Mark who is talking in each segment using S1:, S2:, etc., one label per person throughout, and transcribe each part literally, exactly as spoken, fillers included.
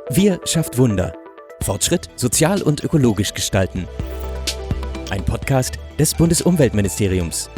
S1: Wir schafft Wunder. Fortschritt sozial und ökologisch gestalten. Ein Podcast des Bundesumweltministeriums.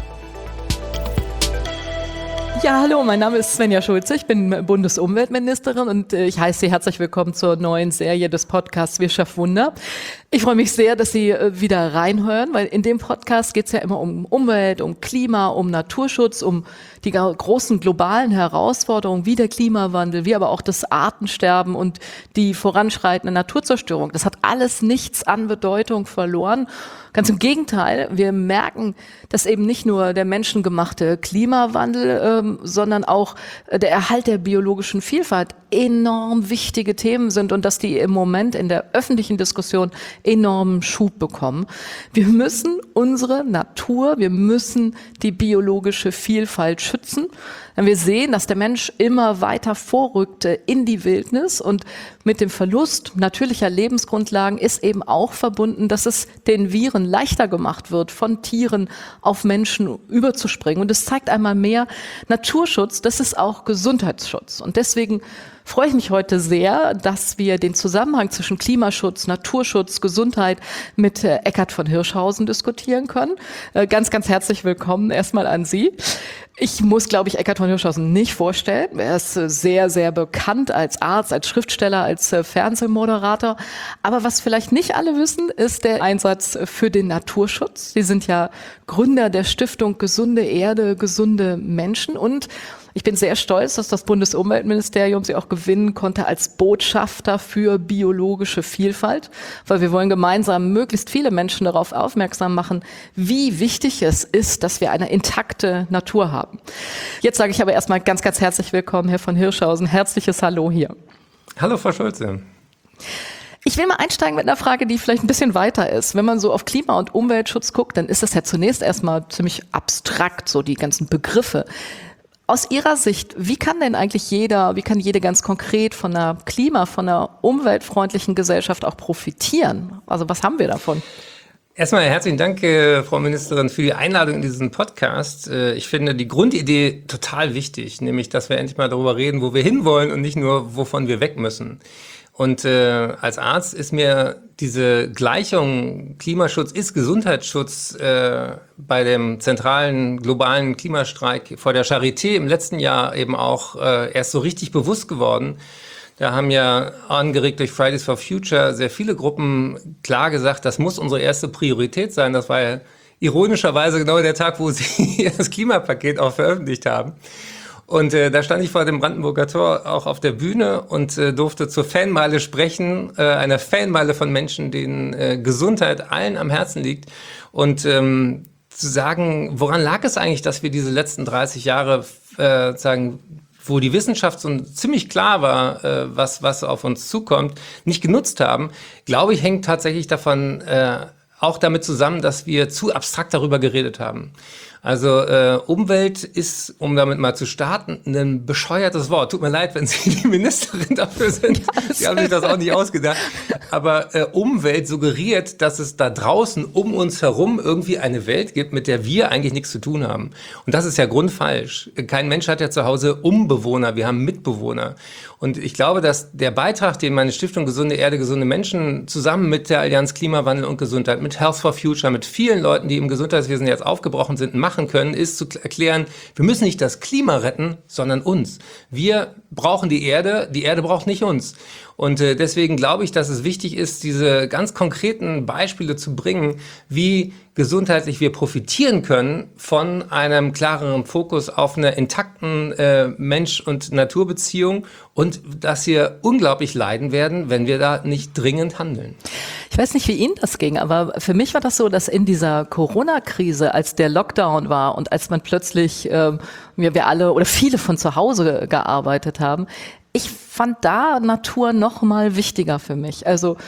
S2: Ja, hallo, mein Name ist Svenja Schulze, ich bin Bundesumweltministerin und ich heiße Sie herzlich willkommen zur neuen Serie des Podcasts Wir schafft Wunder. Ich freue mich sehr, dass Sie wieder reinhören, weil in dem Podcast geht es ja immer um Umwelt, um Klima, um Naturschutz, um die großen globalen Herausforderungen wie der Klimawandel, wie aber auch das Artensterben und die voranschreitende Naturzerstörung. Das hat alles nichts an Bedeutung verloren. Ganz im Gegenteil, wir merken, dass eben nicht nur der menschengemachte Klimawandel, ähm, sondern auch der Erhalt der biologischen Vielfalt enorm wichtige Themen sind und dass die im Moment in der öffentlichen Diskussion enormen Schub bekommen. Wir müssen unsere Natur, wir müssen die biologische Vielfalt schützen. Denn wir sehen, dass der Mensch immer weiter vorrückte in die Wildnis und mit dem Verlust natürlicher Lebensgrundlagen ist eben auch verbunden, dass es den Viren leichter gemacht wird, von Tieren auf Menschen überzuspringen. Und es zeigt einmal mehr, Naturschutz, das ist auch Gesundheitsschutz. Und deswegen freue ich mich heute sehr, dass wir den Zusammenhang zwischen Klimaschutz, Naturschutz, Gesundheit mit äh, Eckhard von Hirschhausen diskutieren können. Äh, ganz, ganz herzlich willkommen erstmal an Sie. Ich muss, glaube ich, Eckhard von Hirschhausen nicht vorstellen. Er ist äh, sehr, sehr bekannt als Arzt, als Schriftsteller, als äh, Fernsehmoderator. Aber was vielleicht nicht alle wissen, ist der Einsatz für den Naturschutz. Sie sind ja Gründer der Stiftung Gesunde Erde, gesunde Menschen und ich bin sehr stolz, dass das Bundesumweltministerium sie auch gewinnen konnte als Botschafter für biologische Vielfalt, weil wir wollen gemeinsam möglichst viele Menschen darauf aufmerksam machen, wie wichtig es ist, dass wir eine intakte Natur haben. Jetzt sage ich aber erstmal ganz, ganz herzlich willkommen, Herr von Hirschhausen. Herzliches Hallo hier.
S3: Hallo, Frau Schulze.
S2: Ich will mal einsteigen mit einer Frage, die vielleicht ein bisschen weiter ist. Wenn man so auf Klima- und Umweltschutz guckt, dann ist das ja zunächst erstmal ziemlich abstrakt, so die ganzen Begriffe. Aus Ihrer Sicht, wie kann denn eigentlich jeder, wie kann jede ganz konkret von einer Klima-, von einer umweltfreundlichen Gesellschaft auch profitieren? Also was haben wir davon?
S3: Erstmal herzlichen Dank, äh, Frau Ministerin, für die Einladung in diesen Podcast. Äh, ich finde die Grundidee total wichtig, nämlich, dass wir endlich mal darüber reden, wo wir hinwollen und nicht nur, wovon wir weg müssen. Und äh, als Arzt ist mir diese Gleichung Klimaschutz ist Gesundheitsschutz äh, bei dem zentralen globalen Klimastreik vor der Charité im letzten Jahr eben auch äh, erst so richtig bewusst geworden. Da haben ja angeregt durch Fridays for Future sehr viele Gruppen klar gesagt, das muss unsere erste Priorität sein. Das war ja ironischerweise genau der Tag, wo sie das Klimapaket auch veröffentlicht haben. Und äh, da stand ich vor dem Brandenburger Tor auch auf der Bühne und äh, durfte zur Fanmeile sprechen, äh, einer Fanmeile von Menschen, denen äh, Gesundheit allen am Herzen liegt. Und ähm, zu sagen, woran lag es eigentlich, dass wir diese letzten dreißig Jahre, äh, sagen, wo die Wissenschaft so ziemlich klar war, äh, was, was auf uns zukommt, nicht genutzt haben, glaube ich, hängt tatsächlich davon äh, auch damit zusammen, dass wir zu abstrakt darüber geredet haben. Also äh, Umwelt ist, um damit mal zu starten, ein bescheuertes Wort. Tut mir leid, wenn Sie die Ministerin dafür sind. Ja, Sie haben sich das auch nicht ausgedacht. Aber äh, Umwelt suggeriert, dass es da draußen um uns herum irgendwie eine Welt gibt, mit der wir eigentlich nichts zu tun haben. Und das ist ja grundfalsch. Kein Mensch hat ja zu Hause Umbewohner, wir haben Mitbewohner. Und ich glaube, dass der Beitrag, den meine Stiftung Gesunde Erde, gesunde Menschen zusammen mit der Allianz Klimawandel und Gesundheit, mit Health for Future, mit vielen Leuten, die im Gesundheitswesen jetzt aufgebrochen sind, machen können, ist zu erklären, wir müssen nicht das Klima retten, sondern uns. Wir brauchen die Erde, die Erde braucht nicht uns. Und äh, deswegen glaube ich, dass es wichtig ist, diese ganz konkreten Beispiele zu bringen, wie gesundheitlich wir profitieren können von einem klareren Fokus auf einer intakten äh, Mensch- und Naturbeziehung und dass wir unglaublich leiden werden, wenn wir da nicht dringend handeln.
S2: Ich weiß nicht, wie Ihnen das ging, aber für mich war das so, dass in dieser Corona-Krise, als der Lockdown war und als man plötzlich, äh, wir, wir alle oder viele von zu Hause gearbeitet haben, ich fand da Natur noch mal wichtiger für mich. Also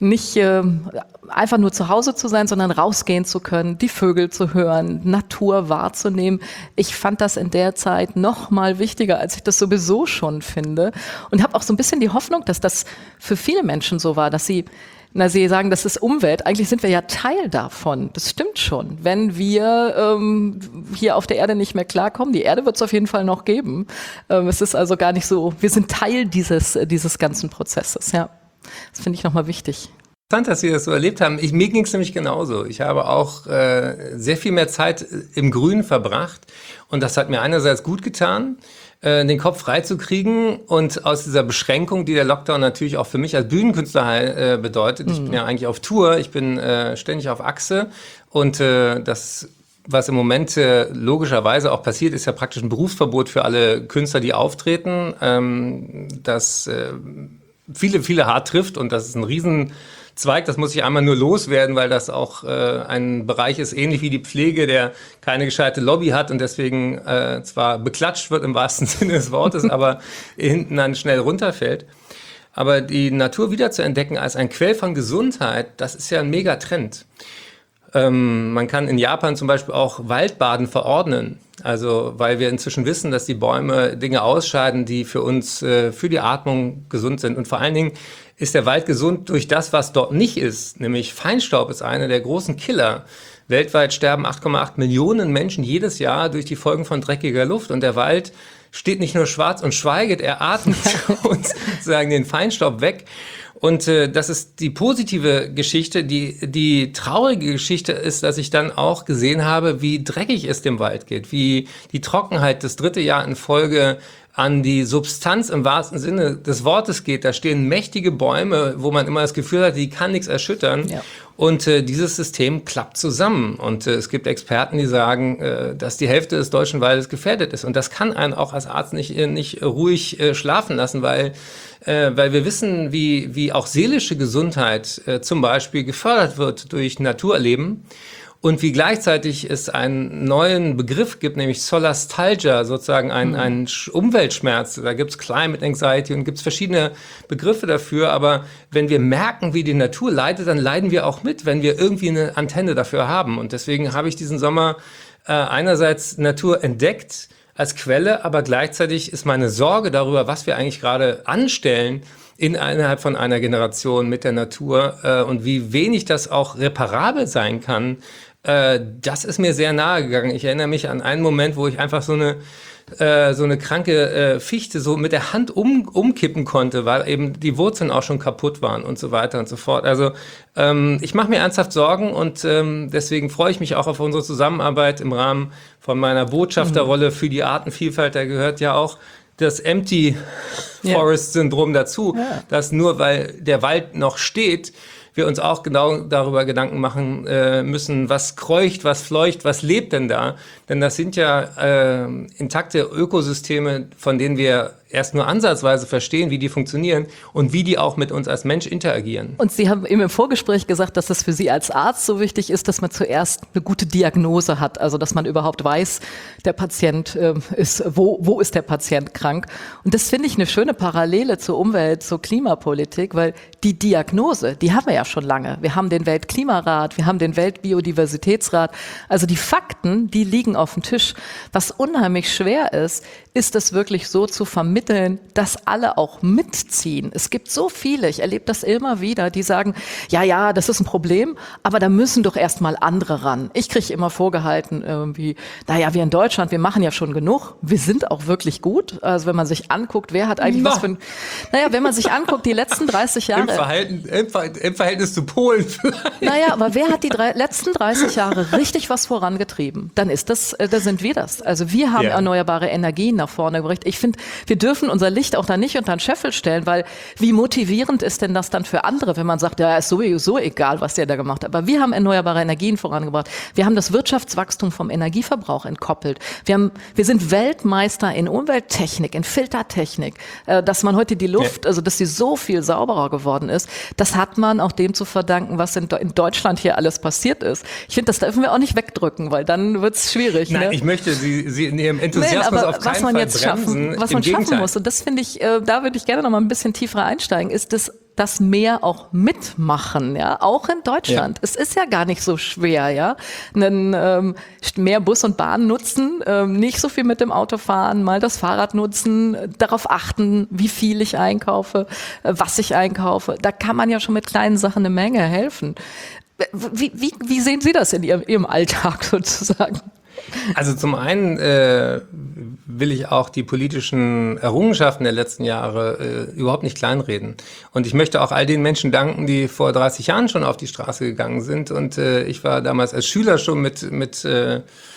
S2: nicht äh, einfach nur zu Hause zu sein, sondern rausgehen zu können, die Vögel zu hören, Natur wahrzunehmen. Ich fand das in der Zeit noch mal wichtiger, als ich das sowieso schon finde. Und habe auch so ein bisschen die Hoffnung, dass das für viele Menschen so war, dass sie Na, Sie sagen, das ist Umwelt. Eigentlich sind wir ja Teil davon. Das stimmt schon. Wenn wir ähm, hier auf der Erde nicht mehr klarkommen, die Erde wird es auf jeden Fall noch geben. Ähm, es ist also gar nicht so, wir sind Teil dieses, dieses ganzen Prozesses. Ja, das finde ich nochmal wichtig.
S3: Interessant, dass Sie das so erlebt haben. Ich, mir ging es nämlich genauso. Ich habe auch äh, sehr viel mehr Zeit im Grünen verbracht und das hat mir einerseits gut getan, äh, den Kopf frei zu kriegen und aus dieser Beschränkung, die der Lockdown natürlich auch für mich als Bühnenkünstler äh, bedeutet. Ich mhm. bin ja eigentlich auf Tour, ich bin äh, ständig auf Achse und äh, das was im Moment äh, logischerweise auch passiert, ist ja praktisch ein Berufsverbot für alle Künstler, die auftreten, ähm, das äh, viele, viele hart trifft und das ist ein Riesenzweig, das muss ich einmal nur loswerden, weil das auch äh, ein Bereich ist, ähnlich wie die Pflege, der keine gescheite Lobby hat und deswegen äh, zwar beklatscht wird im wahrsten Sinne des Wortes, aber hinten dann schnell runterfällt. Aber die Natur wiederzuentdecken als ein Quell von Gesundheit, das ist ja ein Megatrend. Ähm, man kann in Japan zum Beispiel auch Waldbaden verordnen. Also, weil wir inzwischen wissen, dass die Bäume Dinge ausscheiden, die für uns, äh, für die Atmung gesund sind. Und vor allen Dingen ist der Wald gesund durch das, was dort nicht ist. Nämlich Feinstaub ist einer der großen Killer. Weltweit sterben acht Komma acht Millionen Menschen jedes Jahr durch die Folgen von dreckiger Luft. Und der Wald steht nicht nur schwarz und schweiget, er atmet uns sozusagen den Feinstaub weg. Und äh, das ist die positive Geschichte. Die, die traurige Geschichte ist, dass ich dann auch gesehen habe, wie dreckig es dem Wald geht, wie die Trockenheit das dritte Jahr in Folge an die Substanz im wahrsten Sinne des Wortes geht. Da stehen mächtige Bäume, wo man immer das Gefühl hat, die kann nichts erschüttern. Ja. Und äh, dieses System klappt zusammen. Und äh, es gibt Experten, die sagen, äh, dass die Hälfte des deutschen Waldes gefährdet ist. Und das kann einen auch als Arzt nicht, nicht ruhig äh, schlafen lassen, weil Äh, weil wir wissen, wie, wie auch seelische Gesundheit äh, zum Beispiel gefördert wird durch Naturerleben und wie gleichzeitig es einen neuen Begriff gibt, nämlich Solastalgia, sozusagen ein, mhm. ein Umweltschmerz. Da gibt's Climate Anxiety und gibt's verschiedene Begriffe dafür. Aber wenn wir merken, wie die Natur leidet, dann leiden wir auch mit, wenn wir irgendwie eine Antenne dafür haben. Und deswegen habe ich diesen Sommer äh, einerseits Natur entdeckt, als Quelle, aber gleichzeitig ist meine Sorge darüber, was wir eigentlich gerade anstellen in, innerhalb von einer Generation mit der Natur äh, und wie wenig das auch reparabel sein kann, äh, das ist mir sehr nahe gegangen. Ich erinnere mich an einen Moment, wo ich einfach so eine äh, so eine kranke äh, Fichte so mit der Hand um, umkippen konnte, weil eben die Wurzeln auch schon kaputt waren und so weiter und so fort. Also ähm, ich mache mir ernsthaft Sorgen und ähm, deswegen freue ich mich auch auf unsere Zusammenarbeit im Rahmen von meiner Botschafterrolle für die Artenvielfalt. Da gehört ja auch das Empty Forest Syndrom dazu, ja. Dass nur weil der Wald noch steht, wir uns auch genau darüber Gedanken machen äh, müssen, was kreucht, was fleucht, was lebt denn da? Denn das sind ja äh, intakte Ökosysteme, von denen wir erst nur ansatzweise verstehen, wie die funktionieren und wie die auch mit uns als Mensch interagieren.
S2: Und Sie haben eben im Vorgespräch gesagt, dass es für Sie als Arzt so wichtig ist, dass man zuerst eine gute Diagnose hat, also dass man überhaupt weiß, der Patient äh, ist, wo, wo ist der Patient krank? Und das finde ich eine schöne Parallele zur Umwelt, zur Klimapolitik, weil die Diagnose, die haben wir ja schon lange. Wir haben den Weltklimarat, wir haben den Weltbiodiversitätsrat. Also die Fakten, die liegen auf dem Tisch. Was unheimlich schwer ist, ist es wirklich so zu vermitteln, dass alle auch mitziehen. Es gibt so viele, ich erlebe das immer wieder, die sagen, ja, ja, das ist ein Problem, aber da müssen doch erstmal andere ran. Ich kriege immer vorgehalten, irgendwie, naja, wir in Deutschland, wir machen ja schon genug, wir sind auch wirklich gut. Also wenn man sich anguckt, wer hat eigentlich no. was für ein, naja, wenn man sich anguckt, die letzten dreißig Jahre.
S3: Im, Verhalten, im, Ver, im Verhältnis zu Polen vielleicht.
S2: Naja, aber wer hat die drei, letzten dreißig Jahre richtig was vorangetrieben? Dann ist das, da sind wir das. Also wir haben ja. erneuerbare Energien nach vorne gebracht. Ich finde, wir dürfen unser Licht auch da nicht unter den Scheffel stellen, weil wie motivierend ist denn das dann für andere, wenn man sagt, ja, ist sowieso egal, was der da gemacht hat. Aber wir haben erneuerbare Energien vorangebracht. Wir haben das Wirtschaftswachstum vom Energieverbrauch entkoppelt. Wir haben, wir sind Weltmeister in Umwelttechnik, in Filtertechnik. Dass man heute die Luft, also dass sie so viel sauberer geworden ist, das hat man auch dem zu verdanken, was in, in Deutschland hier alles passiert ist. Ich finde, das dürfen wir auch nicht wegdrücken, weil dann wird es schwierig.
S3: Nein,
S2: ne?
S3: ich möchte Sie, Sie in Ihrem Enthusiasmus
S2: Nein,
S3: auf keinen Fall bremsen.
S2: Schaffen, was man schaffen muss, und das finde ich, äh, da würde ich gerne noch mal ein bisschen tiefer einsteigen, ist, dass das Meer auch mitmachen, ja, auch in Deutschland.
S3: Ja.
S2: Es ist ja gar nicht so schwer, ja, Einen, ähm, mehr Bus und Bahn nutzen, ähm, nicht so viel mit dem Auto fahren, mal das Fahrrad nutzen, äh, darauf achten, wie viel ich einkaufe, äh, was ich einkaufe. Da kann man ja schon mit kleinen Sachen eine Menge helfen. Wie, wie, wie sehen Sie das in Ihrem, Ihrem Alltag sozusagen?
S3: Also zum einen äh, will ich auch die politischen Errungenschaften der letzten Jahre äh, überhaupt nicht kleinreden. Und ich möchte auch all den Menschen danken, die vor dreißig Jahren schon auf die Straße gegangen sind. Und äh, ich war damals als Schüler schon mit mit äh,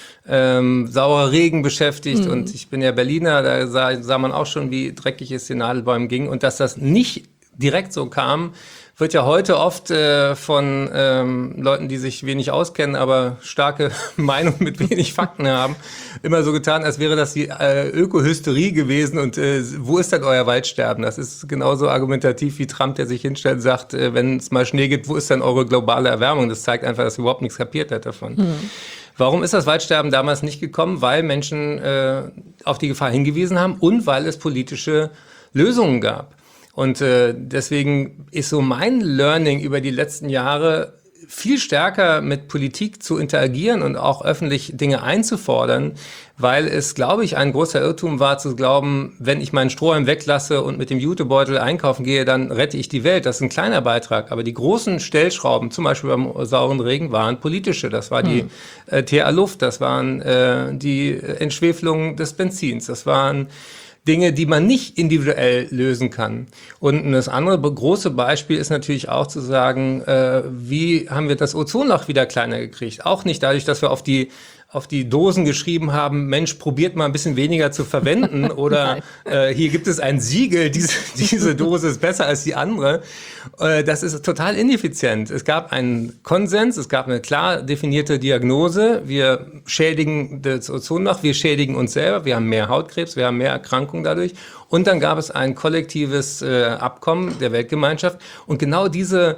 S3: ähm, saurer Regen beschäftigt. Mhm. Und ich bin ja Berliner, da sah, sah man auch schon, wie dreckig es den Nadelbäumen ging. Und dass das nicht direkt so kam, wird ja heute oft äh, von ähm, Leuten, die sich wenig auskennen, aber starke Meinung mit wenig Fakten haben, immer so getan, als wäre das die äh, Ökohysterie gewesen und äh, wo ist denn euer Waldsterben? Das ist genauso argumentativ wie Trump, der sich hinstellt und sagt, äh, wenn es mal Schnee gibt, wo ist denn eure globale Erwärmung? Das zeigt einfach, dass er überhaupt nichts kapiert hat davon. Mhm. Warum ist das Waldsterben damals nicht gekommen? Weil Menschen äh, auf die Gefahr hingewiesen haben und weil es politische Lösungen gab. Und äh, deswegen ist so mein Learning über die letzten Jahre, viel stärker mit Politik zu interagieren und auch öffentlich Dinge einzufordern, weil es, glaube ich, ein großer Irrtum war zu glauben, wenn ich meinen Strohhalm weglasse und mit dem Jutebeutel einkaufen gehe, dann rette ich die Welt. Das ist ein kleiner Beitrag. Aber die großen Stellschrauben, zum Beispiel beim sauren Regen, waren politische. Das war die hm. äh, T H-Luft, das waren äh, die Entschwefelung des Benzins, das waren Dinge, die man nicht individuell lösen kann. Und das andere große Beispiel ist natürlich auch zu sagen, äh, wie haben wir das Ozonloch wieder kleiner gekriegt? Auch nicht dadurch, dass wir auf die auf die Dosen geschrieben haben, Mensch, probiert mal ein bisschen weniger zu verwenden oder äh, hier gibt es ein Siegel, diese, diese Dose ist besser als die andere. Äh, das ist total ineffizient. Es gab einen Konsens, es gab eine klar definierte Diagnose. Wir schädigen das Ozonloch, wir schädigen uns selber, wir haben mehr Hautkrebs, wir haben mehr Erkrankungen dadurch. Und dann gab es ein kollektives äh, Abkommen der Weltgemeinschaft. Und genau diese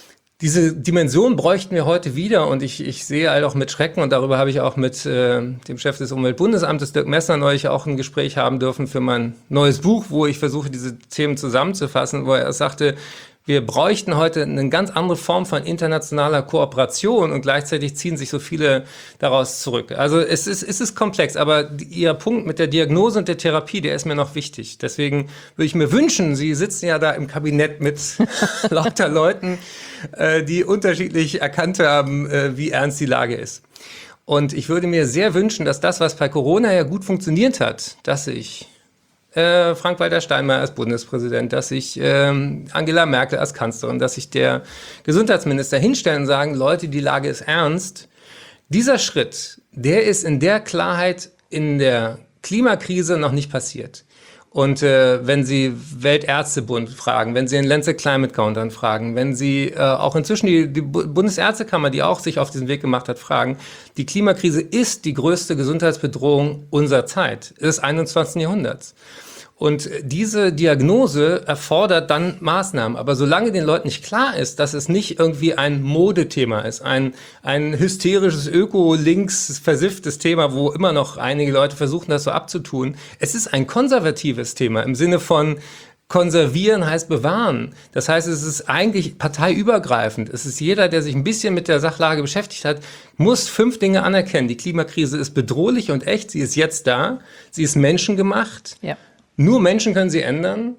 S3: Diese Dimension bräuchten wir heute wieder und ich, ich sehe halt auch mit Schrecken und darüber habe ich auch mit äh, dem Chef des Umweltbundesamtes, Dirk Messner, neulich auch ein Gespräch haben dürfen für mein neues Buch, wo ich versuche, diese Themen zusammenzufassen, wo er sagte, wir bräuchten heute eine ganz andere Form von internationaler Kooperation und gleichzeitig ziehen sich so viele daraus zurück. Also es ist, es ist komplex, aber Ihr Punkt mit der Diagnose und der Therapie, der ist mir noch wichtig. Deswegen würde ich mir wünschen, Sie sitzen ja da im Kabinett mit lauter Leuten, äh, die unterschiedlich erkannt haben, äh, wie ernst die Lage ist. Und ich würde mir sehr wünschen, dass das, was bei Corona ja gut funktioniert hat, dass ich Äh, Frank-Walter Steinmeier als Bundespräsident, dass sich ähm, Angela Merkel als Kanzlerin, dass sich der Gesundheitsminister hinstellen und sagen, Leute, die Lage ist ernst. Dieser Schritt, der ist in der Klarheit in der Klimakrise noch nicht passiert. Und äh, wenn Sie Weltärztebund fragen, wenn Sie den Lancet Climate Countdown fragen, wenn Sie äh, auch inzwischen die, die Bundesärztekammer, die auch sich auf diesen Weg gemacht hat, fragen, die Klimakrise ist die größte Gesundheitsbedrohung unserer Zeit, des einundzwanzigsten Jahrhunderts. Und diese Diagnose erfordert dann Maßnahmen. Aber solange den Leuten nicht klar ist, dass es nicht irgendwie ein Modethema ist, ein, ein hysterisches, öko-links versifftes Thema, wo immer noch einige Leute versuchen, das so abzutun. Es ist ein konservatives Thema im Sinne von konservieren heißt bewahren. Das heißt, es ist eigentlich parteiübergreifend. Es ist jeder, der sich ein bisschen mit der Sachlage beschäftigt hat, muss fünf Dinge anerkennen. Die Klimakrise ist bedrohlich und echt. Sie ist jetzt da. Sie ist menschengemacht. Ja. Nur Menschen können sie ändern.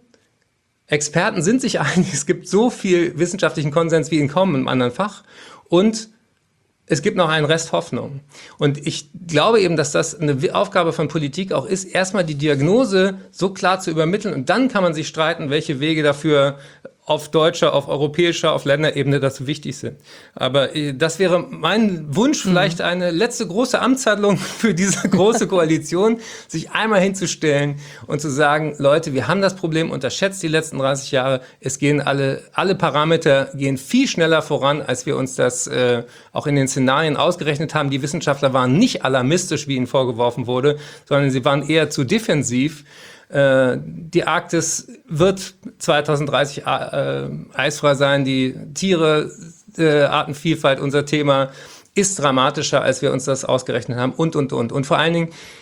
S3: Experten sind sich einig. Es gibt so viel wissenschaftlichen Konsens wie in kaum einem anderen Fach. Und es gibt noch einen Rest Hoffnung. Und ich glaube eben, dass das eine Aufgabe von Politik auch ist, erstmal die Diagnose so klar zu übermitteln. Und dann kann man sich streiten, welche Wege dafür auf deutscher, auf europäischer, auf Länderebene dazu wichtig sind. Aber äh, das wäre mein Wunsch, vielleicht eine letzte große Amtshandlung für diese große Koalition, sich einmal hinzustellen und zu sagen, Leute, wir haben das Problem unterschätzt die letzten dreißig Jahre. Es gehen alle, alle Parameter gehen viel schneller voran, als wir uns das äh, auch in den Szenarien ausgerechnet haben. Die Wissenschaftler waren nicht alarmistisch, wie ihnen vorgeworfen wurde, sondern sie waren eher zu defensiv. Die Arktis wird zweitausenddreißig äh, eisfrei sein, die Tiere, äh, Artenvielfalt, unser Thema, ist dramatischer, als wir uns das ausgerechnet haben und, und, und. Und vor allen Dingen,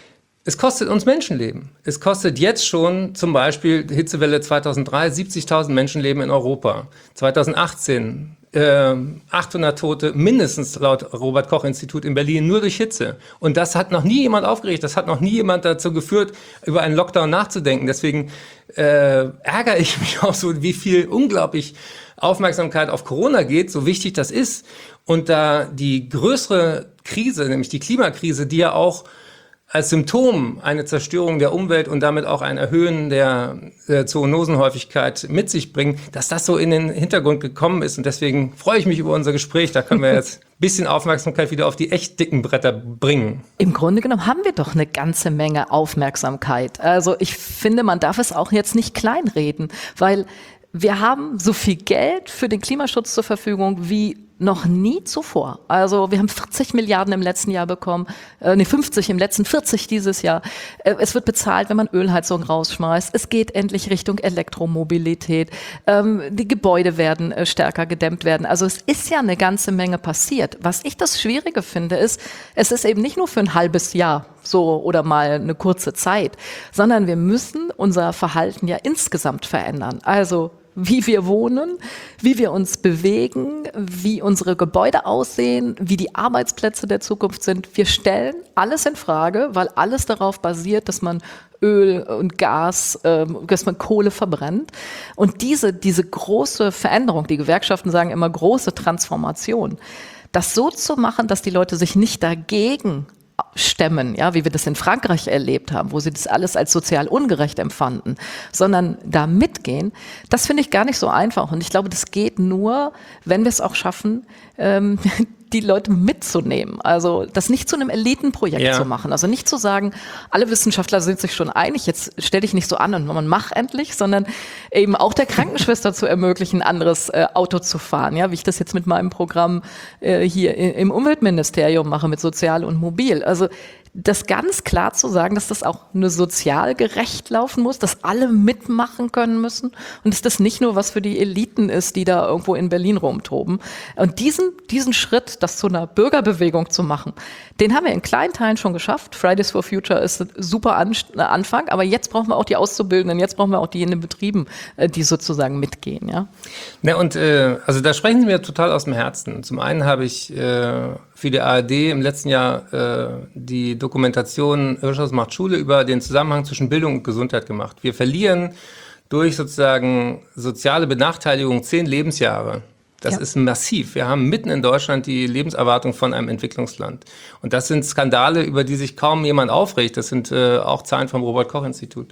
S3: Es kostet uns Menschenleben. Es kostet jetzt schon zum Beispiel Hitzewelle zweitausenddrei, siebzigtausend Menschenleben in Europa. zweitausendachtzehn äh, achthundert Tote mindestens laut Robert-Koch-Institut in Berlin nur durch Hitze. Und das hat noch nie jemand aufgeregt. Das hat noch nie jemand dazu geführt, über einen Lockdown nachzudenken. Deswegen äh, ärgere ich mich auch so, wie viel unglaublich Aufmerksamkeit auf Corona geht, so wichtig das ist. Und da die größere Krise, nämlich die Klimakrise, die ja auch als Symptom eine Zerstörung der Umwelt und damit auch ein Erhöhen der, der Zoonosenhäufigkeit mit sich bringen, dass das so in den Hintergrund gekommen ist. Und deswegen freue ich mich über unser Gespräch. Da können wir jetzt ein bisschen Aufmerksamkeit wieder auf die echt dicken Bretter bringen.
S2: Im Grunde genommen haben wir doch eine ganze Menge Aufmerksamkeit. Also ich finde, man darf es auch jetzt nicht kleinreden, weil wir haben so viel Geld für den Klimaschutz zur Verfügung wie noch nie zuvor. Also wir haben vierzig Milliarden im letzten Jahr bekommen, äh, nee, fünfzig im letzten, vierzig dieses Jahr. Äh, es wird bezahlt, wenn man Ölheizung rausschmeißt. Es geht endlich Richtung Elektromobilität. Ähm, die Gebäude werden äh, stärker gedämmt werden. Also es ist ja eine ganze Menge passiert. Was ich das Schwierige finde, ist, es ist eben nicht nur für ein halbes Jahr so oder mal eine kurze Zeit, sondern wir müssen unser Verhalten ja insgesamt verändern. Also wie wir wohnen, wie wir uns bewegen, wie unsere Gebäude aussehen, wie die Arbeitsplätze der Zukunft sind. Wir stellen alles in Frage, weil alles darauf basiert, dass man Öl und Gas, ähm, dass man Kohle verbrennt. Und diese, diese große Veränderung, die Gewerkschaften sagen immer große Transformation, das so zu machen, dass die Leute sich nicht dagegen stemmen, ja, wie wir das in Frankreich erlebt haben, wo sie das alles als sozial ungerecht empfanden, sondern da mitgehen, das finde ich gar nicht so einfach. Und ich glaube, das geht nur, wenn wir es auch schaffen, ähm, die Leute mitzunehmen. Also das nicht zu einem Elitenprojekt ja. zu machen. Also nicht zu sagen, alle Wissenschaftler sind sich schon einig, jetzt stell dich nicht so an und man mach endlich, sondern eben auch der Krankenschwester zu ermöglichen, ein anderes äh, Auto zu fahren. Ja, wie ich das jetzt mit meinem Programm äh, hier im Umweltministerium mache, mit Sozial und Mobil. Also das ganz klar zu sagen, dass das auch nur sozial gerecht laufen muss, dass alle mitmachen können müssen und dass das nicht nur was für die Eliten ist, die da irgendwo in Berlin rumtoben. Und diesen, diesen Schritt, das zu einer Bürgerbewegung zu machen, den haben wir in kleinen Teilen schon geschafft. Fridays for Future ist ein super Anfang, aber jetzt brauchen wir auch die Auszubildenden, jetzt brauchen wir auch die in den Betrieben, die sozusagen mitgehen. Ja,
S3: ja und äh, also da sprechen Sie mir total aus dem Herzen. Zum einen habe ich äh, für die A R D im letzten Jahr äh, die Dokumentation Hirschhaus macht Schule über den Zusammenhang zwischen Bildung und Gesundheit gemacht. Wir verlieren durch sozusagen soziale Benachteiligung zehn Lebensjahre. Das ja. ist massiv. Wir haben mitten in Deutschland die Lebenserwartung von einem Entwicklungsland. Und das sind Skandale, über die sich kaum jemand aufregt. Das sind äh, auch Zahlen vom Robert-Koch-Institut.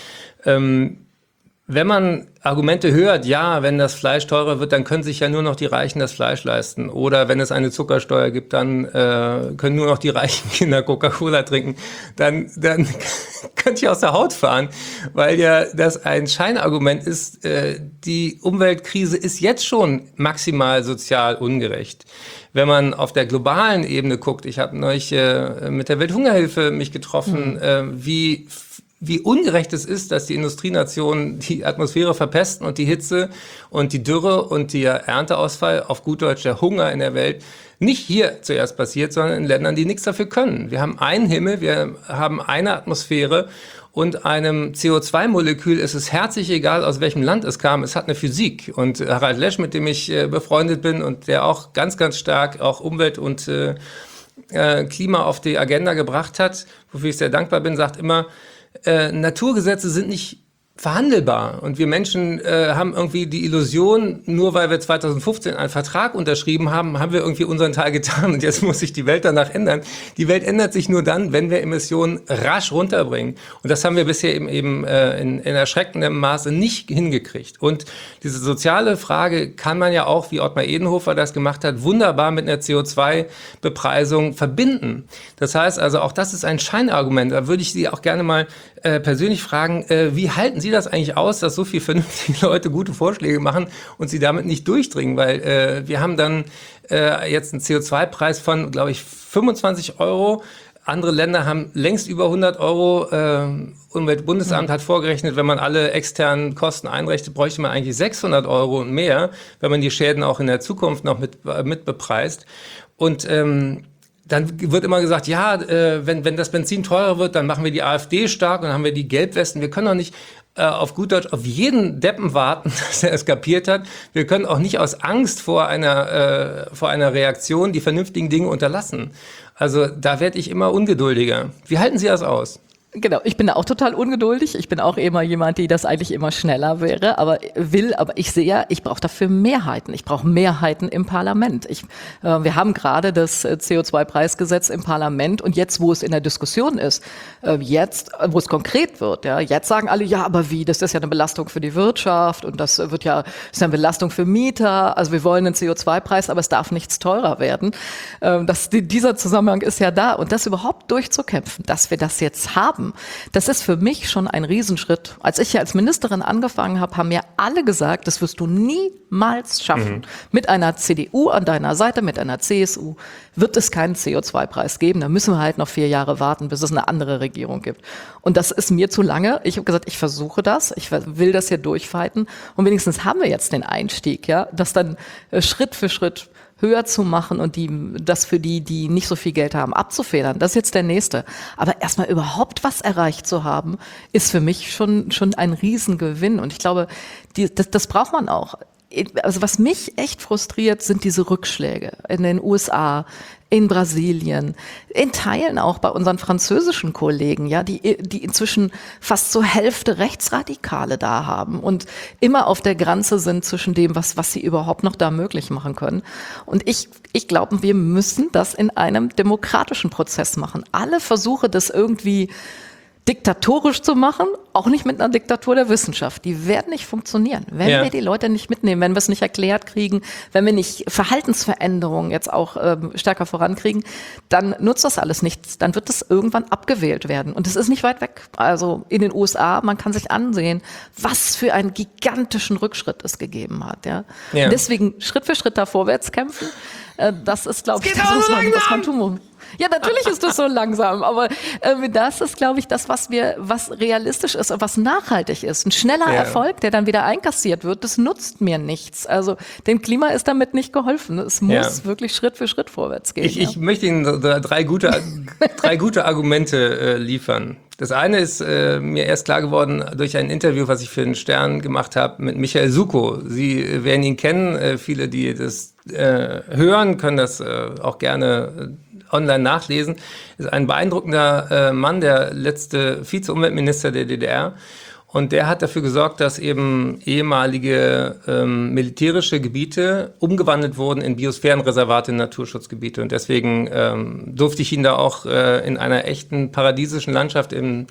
S3: Ähm, Wenn man Argumente hört, ja, wenn das Fleisch teurer wird, dann können sich ja nur noch die Reichen das Fleisch leisten. Oder wenn es eine Zuckersteuer gibt, dann äh, können nur noch die reichen Kinder Coca-Cola trinken. Dann, dann könnt ihr aus der Haut fahren, weil ja das ein Scheinargument ist. Äh, die Umweltkrise ist jetzt schon maximal sozial ungerecht. Wenn man auf der globalen Ebene guckt, ich habe neulich äh, mit der Welthungerhilfe mich getroffen, mhm. äh, wie wie ungerecht es ist, dass die Industrienationen die Atmosphäre verpesten und die Hitze und die Dürre und der Ernteausfall, auf gut Deutsch der Hunger in der Welt, nicht hier zuerst passiert, sondern in Ländern, die nichts dafür können. Wir haben einen Himmel, wir haben eine Atmosphäre und einem C O zwei Molekül ist es herzlich egal, aus welchem Land es kam. Es hat eine Physik. Und Harald Lesch, mit dem ich äh, befreundet bin und der auch ganz, ganz stark auch Umwelt und äh, Klima auf die Agenda gebracht hat, wofür ich sehr dankbar bin, sagt immer, Äh, Naturgesetze sind nicht verhandelbar und wir Menschen äh, haben irgendwie die Illusion, nur weil wir zweitausendfünfzehn einen Vertrag unterschrieben haben, haben wir irgendwie unseren Teil getan und jetzt muss sich die Welt danach ändern. Die Welt ändert sich nur dann, wenn wir Emissionen rasch runterbringen und das haben wir bisher eben, eben äh, in, in erschreckendem Maße nicht hingekriegt. Und diese soziale Frage kann man ja auch, wie Ottmar Edenhofer das gemacht hat, wunderbar mit einer C O zwei Bepreisung verbinden. Das heißt also, auch das ist ein Scheinargument. Da würde ich Sie auch gerne mal äh, persönlich fragen, äh, wie halten Sie das eigentlich aus, dass so viele vernünftige Leute gute Vorschläge machen und sie damit nicht durchdringen? Weil äh, wir haben dann äh, jetzt einen C O zwei Preis von, glaube ich, fünfundzwanzig Euro. Andere Länder haben längst über hundert Euro. Äh, Umweltbundesamt mhm. hat vorgerechnet, wenn man alle externen Kosten einrechnet, bräuchte man eigentlich sechshundert Euro und mehr, wenn man die Schäden auch in der Zukunft noch mit, mit bepreist. Und ähm, dann wird immer gesagt, ja, äh, wenn, wenn das Benzin teurer wird, dann machen wir die AfD stark und dann haben wir die Gelbwesten. Wir können doch nicht äh, auf gut Deutsch auf jeden Deppen warten, dass er es kapiert hat. Wir können auch nicht aus Angst vor einer, äh, vor einer Reaktion die vernünftigen Dinge unterlassen. Also da werde ich immer ungeduldiger. Wie halten Sie das aus?
S2: Genau, ich bin da auch total ungeduldig. Ich bin auch immer jemand, die das eigentlich immer schneller wäre, aber will. Aber ich sehe ja, ich brauche dafür Mehrheiten. Ich brauche Mehrheiten im Parlament. Ich, äh, wir haben gerade das C O zwei Preisgesetz im Parlament und jetzt, wo es in der Diskussion ist, äh, jetzt, wo es konkret wird, ja, jetzt sagen alle, ja, aber wie? Das ist ja eine Belastung für die Wirtschaft und das wird ja, ist ja eine Belastung für Mieter. Also wir wollen einen C O zwei Preis, aber es darf nichts teurer werden. Ähm, das, dieser Zusammenhang ist ja da und das überhaupt durchzukämpfen, dass wir das jetzt haben. Das ist für mich schon ein Riesenschritt. Als ich ja als Ministerin angefangen habe, haben mir alle gesagt, das wirst du niemals schaffen. Mhm. Mit einer C D U an deiner Seite, mit einer C S U wird es keinen C O zwei Preis geben. Da müssen wir halt noch vier Jahre warten, bis es eine andere Regierung gibt. Und das ist mir zu lange. Ich habe gesagt, ich versuche das. Ich will das hier durchfighten. Und wenigstens haben wir jetzt den Einstieg, ja, das dann Schritt für Schritt höher zu machen und die, das für die, die nicht so viel Geld haben, abzufedern. Das ist jetzt der nächste. Aber erstmal überhaupt was erreicht zu haben, ist für mich schon, schon ein Riesengewinn. Und ich glaube, die, das, das braucht man auch. Also was mich echt frustriert, sind diese Rückschläge in den U S A, in Brasilien, in Teilen auch bei unseren französischen Kollegen, ja, die, die inzwischen fast zur Hälfte Rechtsradikale da haben und immer auf der Grenze sind zwischen dem, was, was sie überhaupt noch da möglich machen können. Und ich, ich glaube, wir müssen das in einem demokratischen Prozess machen. Alle Versuche, das irgendwie diktatorisch zu machen, auch nicht mit einer Diktatur der Wissenschaft. Die werden nicht funktionieren, wenn ja. wir die Leute nicht mitnehmen, wenn wir es nicht erklärt kriegen, wenn wir nicht Verhaltensveränderungen jetzt auch ähm, stärker vorankriegen, dann nutzt das alles nichts. Dann wird das irgendwann abgewählt werden. Und es ist nicht weit weg. Also in den U S A, man kann sich ansehen, was für einen gigantischen Rückschritt es gegeben hat. Ja? Ja. Deswegen Schritt für Schritt da vorwärts kämpfen, äh, das ist, glaube ich, das, was man, was man tun muss. Ja, natürlich ist das so langsam, aber äh, das ist, glaube ich, das, was wir, was realistisch ist und was nachhaltig ist. Ein schneller ja. Erfolg, der dann wieder einkassiert wird, das nutzt mir nichts. Also dem Klima ist damit nicht geholfen. Es muss ja. wirklich Schritt für Schritt vorwärts gehen.
S3: Ich,
S2: ja.
S3: ich möchte Ihnen drei gute, drei gute Argumente äh, liefern. Das eine ist äh, mir erst klar geworden durch ein Interview, was ich für den Stern gemacht habe mit Michael Sukow. Sie werden ihn kennen. Äh, viele, die das äh, hören, können das äh, auch gerne äh, online nachlesen. Ist ein beeindruckender äh, Mann, der letzte Vize-Umweltminister der D D R. Und der hat dafür gesorgt, dass eben ehemalige ähm, militärische Gebiete umgewandelt wurden in Biosphärenreservate, in Naturschutzgebiete. Und deswegen ähm, durfte ich ihn da auch äh, in einer echten paradiesischen Landschaft im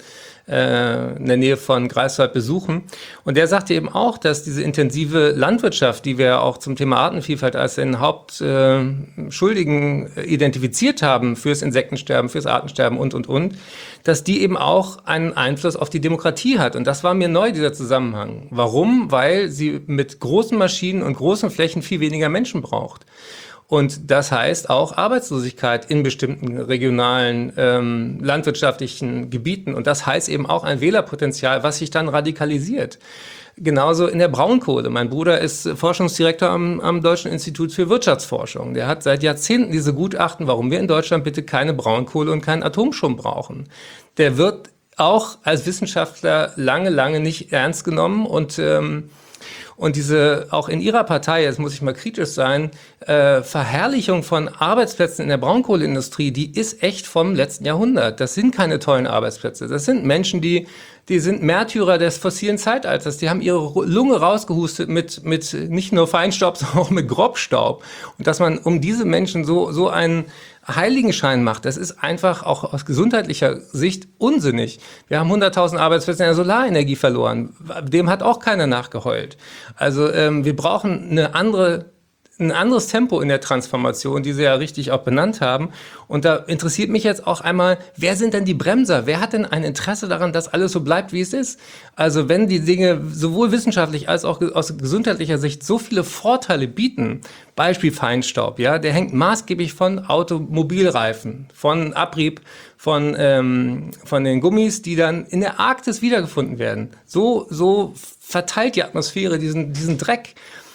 S3: äh, in der Nähe von Greifswald besuchen. Und der sagte eben auch, dass diese intensive Landwirtschaft, die wir auch zum Thema Artenvielfalt als den Hauptschuldigen äh, identifiziert haben fürs Insektensterben, fürs Artensterben und, und, und, dass die eben auch einen Einfluss auf die Demokratie hat. Und das war mir neu, dieser Zusammenhang. Warum? Weil sie mit großen Maschinen und großen Flächen viel weniger Menschen braucht. Und das heißt auch Arbeitslosigkeit in bestimmten regionalen ähm, landwirtschaftlichen Gebieten. Und das heißt eben auch ein Wählerpotenzial, was sich dann radikalisiert. Genauso in der Braunkohle. Mein Bruder ist Forschungsdirektor am, am Deutschen Institut für Wirtschaftsforschung. Der hat seit Jahrzehnten diese Gutachten, warum wir in Deutschland bitte keine Braunkohle und keinen Atomstrom brauchen. Der wird auch als Wissenschaftler lange, lange nicht ernst genommen und ähm, Und diese, auch in Ihrer Partei, jetzt muss ich mal kritisch sein, äh, Verherrlichung von Arbeitsplätzen in der Braunkohleindustrie, die ist echt vom letzten Jahrhundert. Das sind keine tollen Arbeitsplätze. Das sind Menschen, die, die sind Märtyrer des fossilen Zeitalters. Die haben ihre Lunge rausgehustet mit, mit nicht nur Feinstaub, sondern auch mit Grobstaub. Und dass man um diese Menschen so, so einen Heiligenschein macht, das ist einfach auch aus gesundheitlicher Sicht unsinnig. Wir haben hunderttausend Arbeitsplätze in der Solarenergie verloren. Dem hat auch keiner nachgeheult. Also ähm, wir brauchen eine andere, ein anderes Tempo in der Transformation, die Sie ja richtig auch benannt haben. Und da interessiert mich jetzt auch einmal, wer sind denn die Bremser? Wer hat denn ein Interesse daran, dass alles so bleibt, wie es ist? Also wenn die Dinge sowohl wissenschaftlich als auch aus gesundheitlicher Sicht so viele Vorteile bieten, Beispiel Feinstaub, ja, der hängt maßgeblich von Automobilreifen, von Abrieb, von, ähm, von den Gummis, die dann in der Arktis wiedergefunden werden. So, so verteilt die Atmosphäre diesen, diesen Dreck.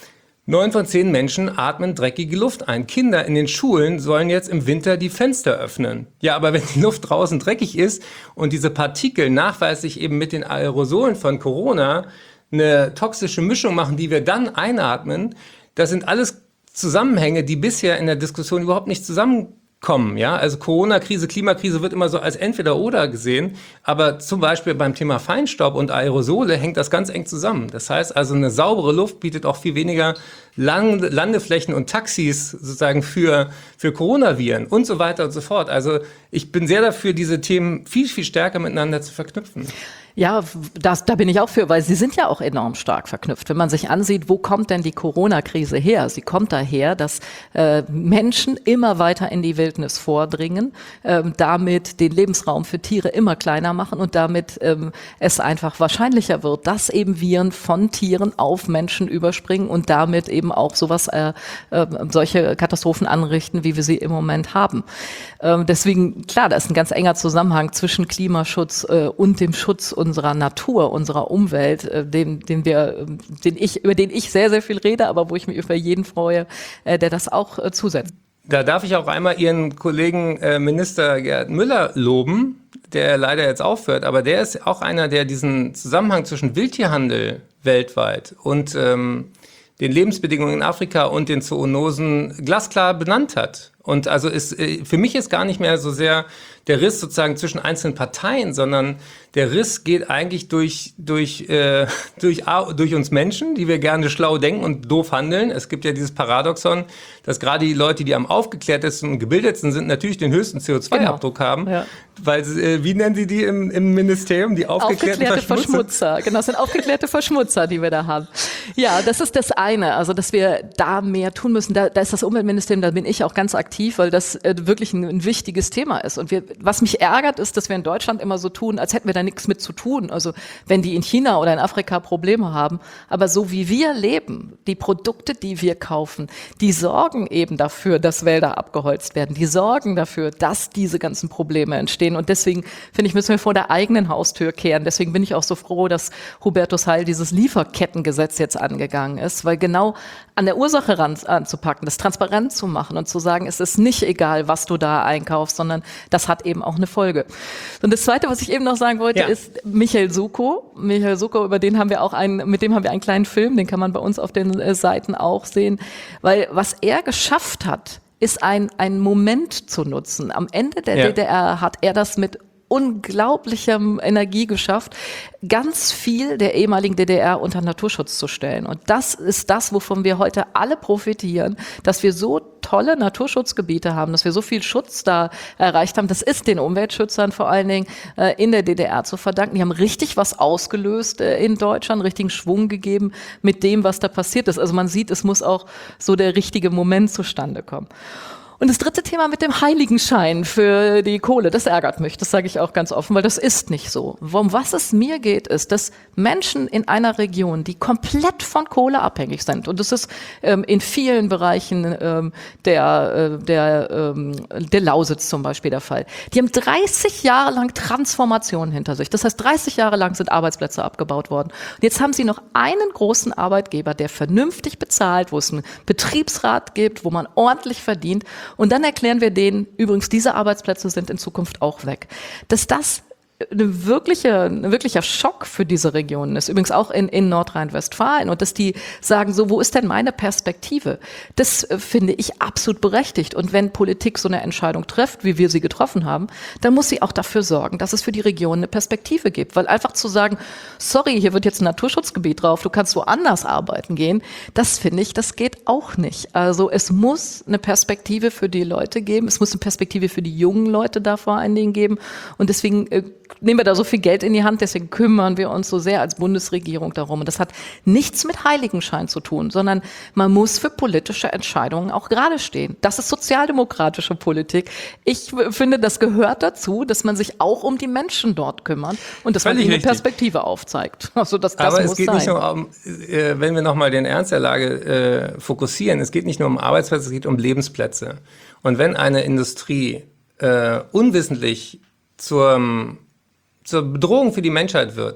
S3: Neun von zehn Menschen atmen dreckige Luft ein. Kinder in den Schulen sollen jetzt im Winter die Fenster öffnen. Ja, aber wenn die Luft draußen dreckig ist und diese Partikel nachweislich eben mit den Aerosolen von Corona eine toxische Mischung machen, die wir dann einatmen, das sind alles Zusammenhänge, die bisher in der Diskussion überhaupt nicht zusammenkommen. Ja, also Corona-Krise, Klimakrise wird immer so als Entweder-Oder gesehen, aber zum Beispiel beim Thema Feinstaub und Aerosole hängt das ganz eng zusammen. Das heißt also, eine saubere Luft bietet auch viel weniger Land- Landeflächen und Taxis sozusagen für, für Coronaviren und so weiter und so fort. Also ich bin sehr dafür, diese Themen viel, viel stärker miteinander zu verknüpfen.
S2: Ja, das, da bin ich auch für, weil sie sind ja auch enorm stark verknüpft. Wenn man sich ansieht, wo kommt denn die Corona-Krise her? Sie kommt daher, dass äh, Menschen immer weiter in die Wildnis vordringen, ähm, damit den Lebensraum für Tiere immer kleiner machen und damit ähm, es einfach wahrscheinlicher wird, dass eben Viren von Tieren auf Menschen überspringen und damit eben auch sowas, äh, äh, solche Katastrophen anrichten, wie wir sie im Moment haben. Ähm, deswegen, klar, da ist ein ganz enger Zusammenhang zwischen Klimaschutz äh, und dem Schutz unserer Natur, unserer Umwelt, äh, den, den wir, den ich, über den ich sehr, sehr viel rede, aber wo ich mich über jeden freue, äh, der das auch äh, zusetzt.
S3: Da darf ich auch einmal Ihren Kollegen äh, Minister Gerd Müller loben, der leider jetzt aufhört, aber der ist auch einer, der diesen Zusammenhang zwischen Wildtierhandel weltweit und ähm, den Lebensbedingungen in Afrika und den Zoonosen glasklar benannt hat. Und also ist, für mich ist gar nicht mehr so sehr der Riss sozusagen zwischen einzelnen Parteien, sondern der Riss geht eigentlich durch, durch, äh, durch, durch uns Menschen, die wir gerne schlau denken und doof handeln. Es gibt ja dieses Paradoxon, dass gerade die Leute, die am aufgeklärtesten und gebildetsten sind, natürlich den höchsten C O zwei Abdruck genau. haben. Ja. Weil, äh, wie nennen Sie die im, im Ministerium? Die aufgeklärten
S2: Aufgeklärte
S3: Verschmutzer.
S2: Verschmutzer. Genau, das sind aufgeklärte Verschmutzer, die wir da haben. Ja, das ist das eine. Also, dass wir da mehr tun müssen. Da, da ist das Umweltministerium, da bin ich auch ganz aktiv, weil das äh, wirklich ein, ein wichtiges Thema ist. Und wir, was mich ärgert, ist, dass wir in Deutschland immer so tun, als hätten wir da nichts mit zu tun. Also, wenn die in China oder in Afrika Probleme haben. Aber so wie wir leben, die Produkte, die wir kaufen, die sorgen eben dafür, dass Wälder abgeholzt werden. Die sorgen dafür, dass diese ganzen Probleme entstehen. Und deswegen, finde ich, müssen wir vor der eigenen Haustür kehren. Deswegen bin ich auch so froh, dass Hubertus Heil dieses Lieferkettengesetz jetzt angegangen ist, weil genau an der Ursache ran, anzupacken, das transparent zu machen und zu sagen, es ist nicht egal, was du da einkaufst, sondern das hat eben auch eine Folge. Und das Zweite, was ich eben noch sagen wollte, ja. ist Michael Sukow. Michael Sukow, über den haben wir auch einen, mit dem haben wir einen kleinen Film, den kann man bei uns auf den äh, Seiten auch sehen, weil was er geschafft hat, ist ein, ein Moment zu nutzen. Am Ende der ja. D D R hat er das mit unglaublichem Energie geschafft, ganz viel der ehemaligen D D R unter Naturschutz zu stellen. Und das ist das, wovon wir heute alle profitieren, dass wir so tolle Naturschutzgebiete haben, dass wir so viel Schutz da erreicht haben. Das ist den Umweltschützern vor allen Dingen äh, in der D D R zu verdanken. Die haben richtig was ausgelöst äh, in Deutschland, richtigen Schwung gegeben mit dem, was da passiert ist. Also man sieht, es muss auch so der richtige Moment zustande kommen. Und das dritte Thema mit dem Heiligenschein für die Kohle, das ärgert mich, das sage ich auch ganz offen, weil das ist nicht so. Um was es mir geht, ist, dass Menschen in einer Region, die komplett von Kohle abhängig sind, und das ist ähm, in vielen Bereichen ähm, der, äh, der, ähm, der Lausitz zum Beispiel der Fall, die haben dreißig Jahre lang Transformation hinter sich. Das heißt, dreißig Jahre lang sind Arbeitsplätze abgebaut worden. Und jetzt haben sie noch einen großen Arbeitgeber, der vernünftig bezahlt, wo es einen Betriebsrat gibt, wo man ordentlich verdient. Und dann erklären wir denen, übrigens, diese Arbeitsplätze sind in Zukunft auch weg. Dass das eine wirkliche, ein wirklicher Schock für diese Regionen ist, übrigens auch in, in Nordrhein-Westfalen, und dass die sagen, so, wo ist denn meine Perspektive? Das äh, finde ich absolut berechtigt. Und wenn Politik so eine Entscheidung trifft, wie wir sie getroffen haben, dann muss sie auch dafür sorgen, dass es für die Region eine Perspektive gibt. Weil einfach zu sagen, sorry, hier wird jetzt ein Naturschutzgebiet drauf, du kannst woanders arbeiten gehen, das finde ich, das geht auch nicht. Also es muss eine Perspektive für die Leute geben, es muss eine Perspektive für die jungen Leute da vor allen Dingen geben. Und deswegen äh, nehmen wir da so viel Geld in die Hand, deswegen kümmern wir uns so sehr als Bundesregierung darum. Und das hat nichts mit Heiligenschein zu tun, sondern man muss für politische Entscheidungen auch gerade stehen. Das ist sozialdemokratische Politik. Ich finde, das gehört dazu, dass man sich auch um die Menschen dort kümmert und dass Völlig man ihnen eine Perspektive aufzeigt. Also das, das
S3: Aber
S2: muss
S3: es geht
S2: sein.
S3: nicht nur um, äh, wenn wir nochmal den Ernst der Lage äh, fokussieren, es geht nicht nur um Arbeitsplätze, es geht um Lebensplätze. Und wenn eine Industrie äh, unwissentlich zur zur Bedrohung für die Menschheit wird,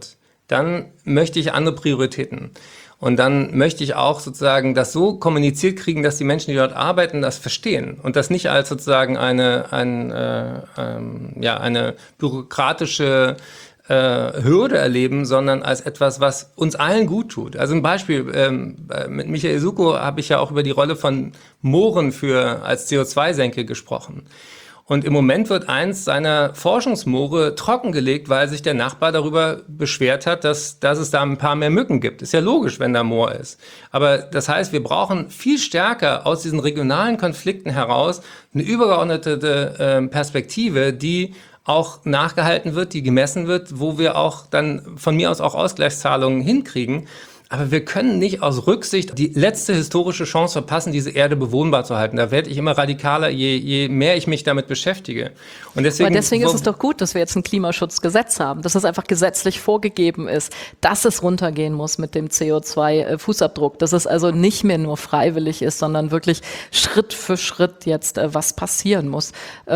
S3: dann möchte ich andere Prioritäten. Und dann möchte ich auch sozusagen das so kommuniziert kriegen, dass die Menschen, die dort arbeiten, das verstehen und das nicht als sozusagen eine, ein, äh, ähm, ja, eine bürokratische äh, Hürde erleben, sondern als etwas, was uns allen gut tut. Also ein Beispiel, ähm, mit Michael Suko habe ich ja auch über die Rolle von Mooren für als C O zwei Senke gesprochen. Und im Moment wird eins seiner Forschungsmoore trockengelegt, weil sich der Nachbar darüber beschwert hat, dass, dass es da ein paar mehr Mücken gibt. Ist ja logisch, wenn da Moor ist. Aber das heißt, wir brauchen viel stärker aus diesen regionalen Konflikten heraus eine übergeordnete äh, Perspektive, die auch nachgehalten wird, die gemessen wird, wo wir auch dann von mir aus auch Ausgleichszahlungen hinkriegen. Aber wir können nicht aus Rücksicht die letzte historische Chance verpassen, diese Erde bewohnbar zu halten. Da werde ich immer radikaler, je, je mehr ich mich damit beschäftige. Und deswegen,
S2: Aber deswegen ist es doch gut, dass wir jetzt ein Klimaschutzgesetz haben, dass es einfach gesetzlich vorgegeben ist, dass es runtergehen muss mit dem C O zwei Fußabdruck, dass es also nicht mehr nur freiwillig ist, sondern wirklich Schritt für Schritt jetzt was passieren muss.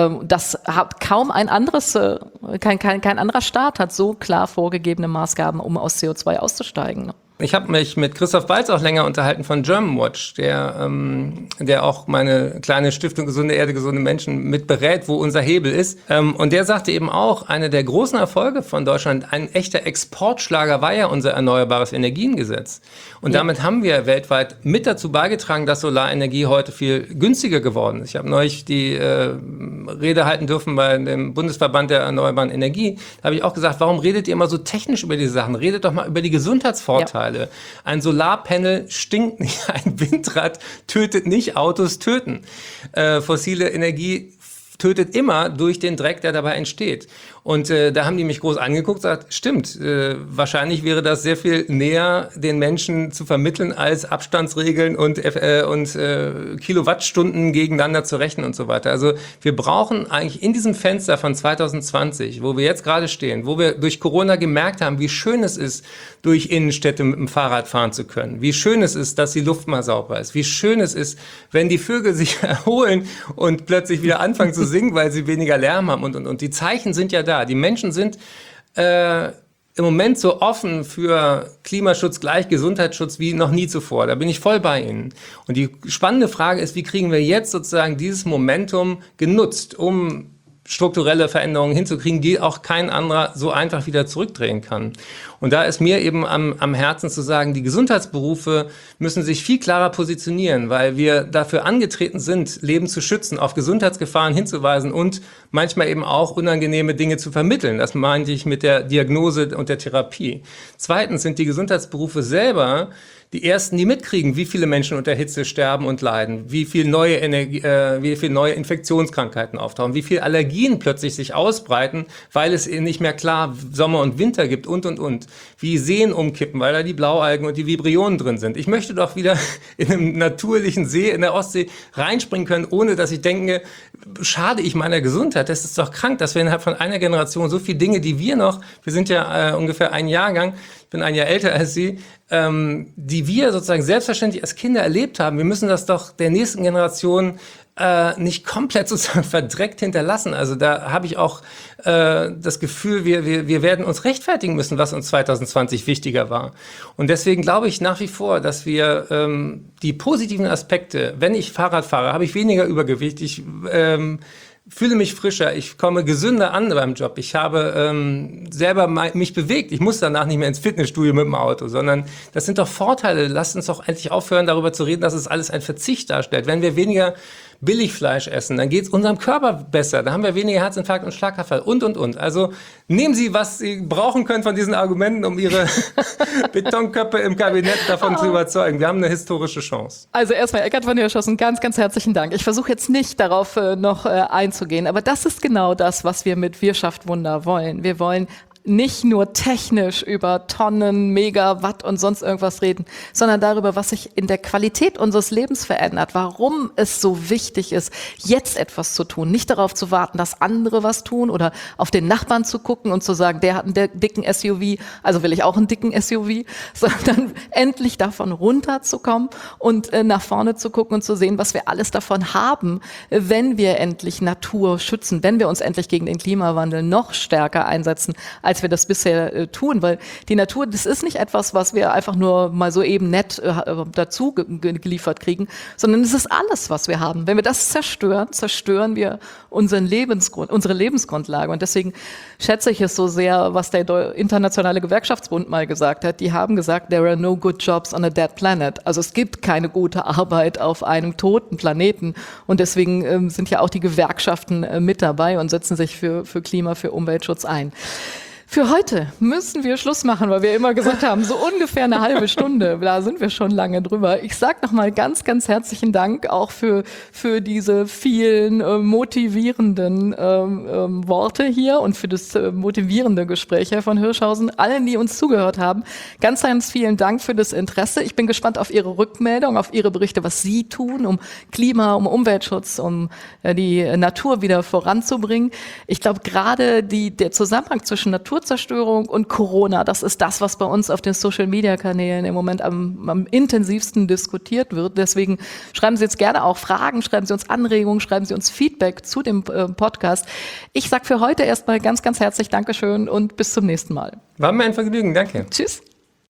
S2: Das hat kaum ein anderes, kein, kein, kein anderer Staat hat so klar vorgegebene Maßgaben, um aus C O zwei auszusteigen.
S3: Ich habe mich mit Christoph Balz auch länger unterhalten von Germanwatch, der, ähm, der auch meine kleine Stiftung Gesunde Erde, gesunde Menschen mit berät, wo unser Hebel ist. Ähm, und der sagte eben auch, einer der großen Erfolge von Deutschland, ein echter Exportschlager war ja unser Erneuerbares Energiengesetz. Und ja. damit haben wir weltweit mit dazu beigetragen, dass Solarenergie heute viel günstiger geworden ist. Ich habe neulich die äh, Rede halten dürfen bei dem Bundesverband der Erneuerbaren Energie. Da habe ich auch gesagt, warum redet ihr immer so technisch über diese Sachen? Redet doch mal über die Gesundheitsvorteile. Ja. Ein Solarpanel stinkt nicht, ein Windrad tötet nicht, Autos töten. Äh, fossile Energie tötet immer durch den Dreck, der dabei entsteht. Und äh, da haben die mich groß angeguckt und gesagt, stimmt, äh, wahrscheinlich wäre das sehr viel näher den Menschen zu vermitteln, als Abstandsregeln und, äh, und äh, Kilowattstunden gegeneinander zu rechnen und so weiter. Also wir brauchen eigentlich in diesem Fenster von zwanzig zwanzig, wo wir jetzt gerade stehen, wo wir durch Corona gemerkt haben, wie schön es ist, durch Innenstädte mit dem Fahrrad fahren zu können, wie schön es ist, dass die Luft mal sauber ist, wie schön es ist, wenn die Vögel sich erholen und plötzlich wieder anfangen zu singen, weil sie weniger Lärm haben und, und, und die Zeichen sind ja da. Die Menschen sind äh, im Moment so offen für Klimaschutz gleich Gesundheitsschutz wie noch nie zuvor. Da bin ich voll bei Ihnen. Und die spannende Frage ist, wie kriegen wir jetzt sozusagen dieses Momentum genutzt, um strukturelle Veränderungen hinzukriegen, die auch kein anderer so einfach wieder zurückdrehen kann. Und da ist mir eben am, am Herzen zu sagen, die Gesundheitsberufe müssen sich viel klarer positionieren, weil wir dafür angetreten sind, Leben zu schützen, auf Gesundheitsgefahren hinzuweisen und manchmal eben auch unangenehme Dinge zu vermitteln. Das meinte ich mit der Diagnose und der Therapie. Zweitens sind die Gesundheitsberufe selber die ersten, die mitkriegen, wie viele Menschen unter Hitze sterben und leiden, wie viel neue Energie, äh, wie viel neue Infektionskrankheiten auftauchen, wie viel Allergien plötzlich sich ausbreiten, weil es nicht mehr klar Sommer und Winter gibt und, und, und. Wie Seen umkippen, weil da die Blaualgen und die Vibrionen drin sind. Ich möchte doch wieder in einem natürlichen See in der Ostsee reinspringen können, ohne dass ich denke, schade ich meiner Gesundheit. Das ist doch krank, dass wir innerhalb von einer Generation so viele Dinge, die wir noch, wir sind ja äh, ungefähr ein Jahrgang, ich bin ein Jahr älter als Sie, ähm, die wir sozusagen selbstverständlich als Kinder erlebt haben. Wir müssen das doch der nächsten Generation äh, nicht komplett sozusagen verdreckt hinterlassen. Also da habe ich auch äh, das Gefühl, wir, wir, wir werden uns rechtfertigen müssen, was uns zwanzig zwanzig wichtiger war. Und deswegen glaube ich nach wie vor, dass wir ähm, die positiven Aspekte, wenn ich Fahrrad fahre, habe ich weniger Übergewicht, ich ähm, fühle mich frischer, ich komme gesünder an beim Job, ich habe ähm, selber mich bewegt, ich muss danach nicht mehr ins Fitnessstudio mit dem Auto, sondern das sind doch Vorteile. Lasst uns doch endlich aufhören, darüber zu reden, dass es alles ein Verzicht darstellt. Wenn wir weniger Billigfleisch essen, dann geht es unserem Körper besser, da haben wir weniger Herzinfarkt und Schlaganfall und, und, und. Also nehmen Sie, was Sie brauchen können von diesen Argumenten, um Ihre Betonköpfe im Kabinett davon oh. zu überzeugen. Wir haben eine historische Chance.
S2: Also erstmal, Eckart von Hirschhausen, ganz, ganz herzlichen Dank. Ich versuche jetzt nicht darauf äh, noch äh, einzugehen, aber das ist genau das, was wir mit Wir schafft Wunder wollen. Wir wollen nicht nur technisch über Tonnen, Megawatt und sonst irgendwas reden, sondern darüber, was sich in der Qualität unseres Lebens verändert, warum es so wichtig ist, jetzt etwas zu tun, nicht darauf zu warten, dass andere was tun oder auf den Nachbarn zu gucken und zu sagen, der hat einen dicken S U V, also will ich auch einen dicken S U V, sondern endlich davon runterzukommen und äh, nach vorne zu gucken und zu sehen, was wir alles davon haben, wenn wir endlich Natur schützen, wenn wir uns endlich gegen den Klimawandel noch stärker einsetzen, als als wir das bisher äh, tun, weil die Natur, das ist nicht etwas, was wir einfach nur mal so eben nett äh, dazu ge- geliefert kriegen, sondern es ist alles, was wir haben. Wenn wir das zerstören, zerstören wir unseren Lebensgrund, unsere Lebensgrundlage. Und deswegen schätze ich es so sehr, was der Deu- Internationale Gewerkschaftsbund mal gesagt hat. Die haben gesagt, there are no good jobs on a dead planet. Also es gibt keine gute Arbeit auf einem toten Planeten. Und deswegen ähm, sind ja auch die Gewerkschaften äh, mit dabei und setzen sich für, für Klima, für Umweltschutz ein. Für heute müssen wir Schluss machen, weil wir immer gesagt haben, so ungefähr eine halbe Stunde, da sind wir schon lange drüber. Ich sage nochmal ganz, ganz herzlichen Dank auch für, für diese vielen äh, motivierenden ähm, ähm, Worte hier und für das äh, motivierende Gespräch, Herr von Hirschhausen. Allen, die uns zugehört haben, ganz, ganz vielen Dank für das Interesse. Ich bin gespannt auf Ihre Rückmeldung, auf Ihre Berichte, was Sie tun, um Klima, um Umweltschutz, um äh, die Natur wieder voranzubringen. Ich glaube, gerade die, der Zusammenhang zwischen Natur Zerstörung und Corona, das ist das, was bei uns auf den Social-Media-Kanälen im Moment am, am intensivsten diskutiert wird. Deswegen schreiben Sie jetzt gerne auch Fragen, schreiben Sie uns Anregungen, schreiben Sie uns Feedback zu dem äh, Podcast. Ich sage für heute erstmal ganz, ganz herzlich Dankeschön und bis zum nächsten Mal.
S3: War mir ein Vergnügen, danke.
S2: Tschüss.